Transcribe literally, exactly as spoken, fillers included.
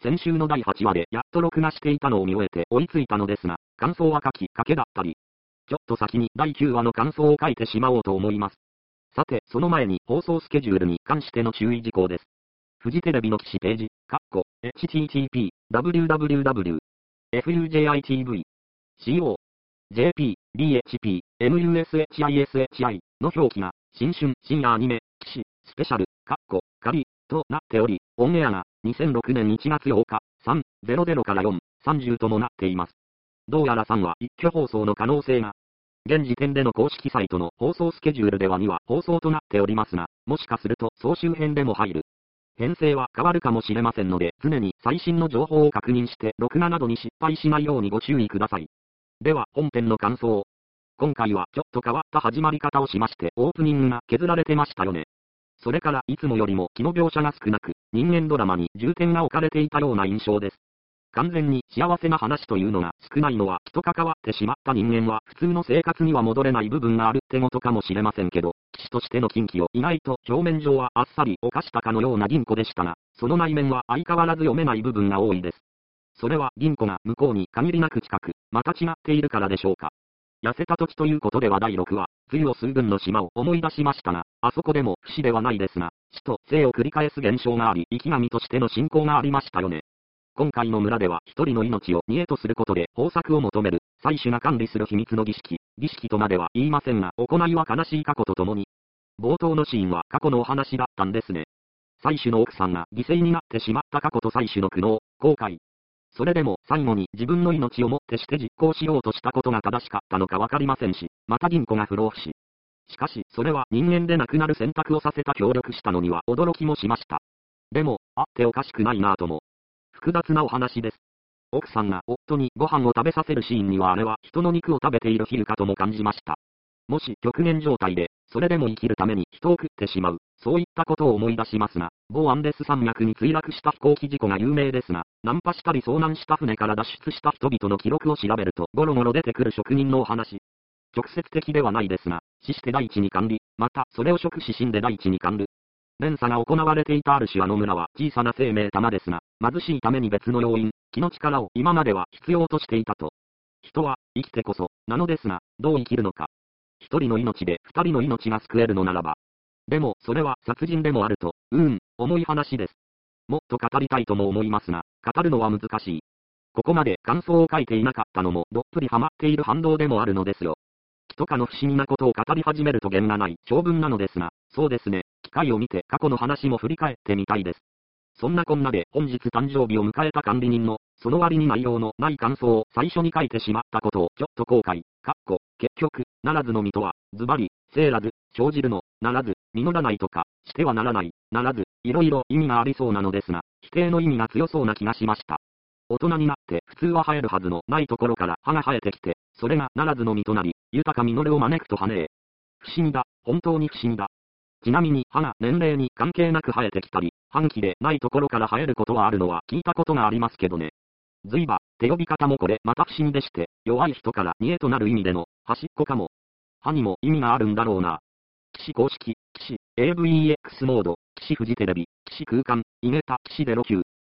先週のだいはちわでやっと録画していたのを見終えて追いついたのですが、感想は書きかけだったり。ちょっと先にだいきゅうわの感想を書いてしまおうと思います。さて、その前に放送スケジュールに関しての注意事項です。フジテレビの記事ページ、カッコ、エイチティーティーピー、ダブリューダブリューダブリュー、エフユージェーアイティーブイ、シーオー、ジェーピー、ビーエイチピー、エムユーエスエイチアイエスエイチアイ の表記が、新春、深夜アニメ、騎士、スペシャル、カッコ、仮、となっており、オンエアがにせんろくねんいちがつようか、さん、ゼロゼロからよん、さんじゅうともなっています。どうやらさんは一挙放送の可能性が。現時点での公式サイトの放送スケジュールではにわ放送となっておりますが、もしかすると総集編でも入る。編成は変わるかもしれませんので、常に最新の情報を確認して、録画などに失敗しないようにご注意ください。では、本編の感想。今回はちょっと変わった始まり方をしまして、オープニングが削られてましたよね。それから、いつもよりも気の描写が少なく、人間ドラマに重点が置かれていたような印象です。完全に幸せな話というのが少ないのは、人関わってしまった人間は普通の生活には戻れない部分があるってことかもしれませんけど、騎士としての禁忌を意外と表面上はあっさり犯したかのような銀子でしたが、その内面は相変わらず読めない部分が多いです。それは銀子が向こうに限りなく近く、また違っているからでしょうか。痩せた時ということではだいろくわ、冬を数分の島を思い出しましたが、あそこでも不死ではないですが、死と生を繰り返す現象があり、生き神としての信仰がありましたよね。今回の村では一人の命を見栄とすることで豊作を求める、祭主が管理する秘密の儀式、儀式とまでは言いませんが、行いは悲しい過去とともに。冒頭のシーンは過去のお話だったんですね。祭主の奥さんが犠牲になってしまった過去と祭主の苦悩、後悔。それでも最後に自分の命をもってして実行しようとしたことが正しかったのかわかりませんし、また銀子が不老不死。しかし、それは人間でなくなる選択をさせた協力したのには驚きもしました。でも、あっておかしくないなぁとも。複雑なお話です。奥さんが夫にご飯を食べさせるシーンにはあれは人の肉を食べている比喩かとも感じました。もし極限状態で、それでも生きるために人を食ってしまう、そういったことを思い出しますが、某アンデス山脈に墜落した飛行機事故が有名ですが、ナンパしたり遭難した船から脱出した人々の記録を調べると、ゴロゴロ出てくる職人のお話。直接的ではないですが、死して第一に管理、またそれを食し死んで第一に管理。連鎖が行われていたある種あの村は小さな生命玉ですが、貧しいために別の要因、気の力を今までは必要としていたと。人は生きてこそ、なのですが、どう生きるのか。一人の命で二人の命が救えるのならば。でも、それは殺人でもあると、うーん、重い話です。もっと語りたいとも思いますが、語るのは難しい。ここまで感想を書いていなかったのもどっぷりハマっている反動でもあるのですよ。木とかの不思議なことを語り始めると限がない長文なのですが、そうですね、機会を見て過去の話も振り返ってみたいです。そんなこんなで本日誕生日を迎えた管理人の、その割に内容のない感想を最初に書いてしまったことをちょっと後悔、かっこ、結局、ならずの身とは、ズバリ、生らず、生じるの、ならず、実らないとか、してはならない、ならず、いろいろ意味がありそうなのですが、否定の意味が強そうな気がしました。大人になって普通は生えるはずのないところから葉が生えてきて、それがならずの実となり、豊か実るを招くと跳ねえ。不思議だ、本当に不思議だ。ちなみに歯が年齢に関係なく生えてきたり、半期でないところから生えることはあるのは聞いたことがありますけどね。随場、手呼び方もこれまた不思議でして、弱い人から見栄となる意味での端っこかも。歯にも意味があるんだろうな。騎士公式、騎士、エーブイエックス モード、騎士フジテレビ、騎士空間、イネタ、騎士ゼロきゅう。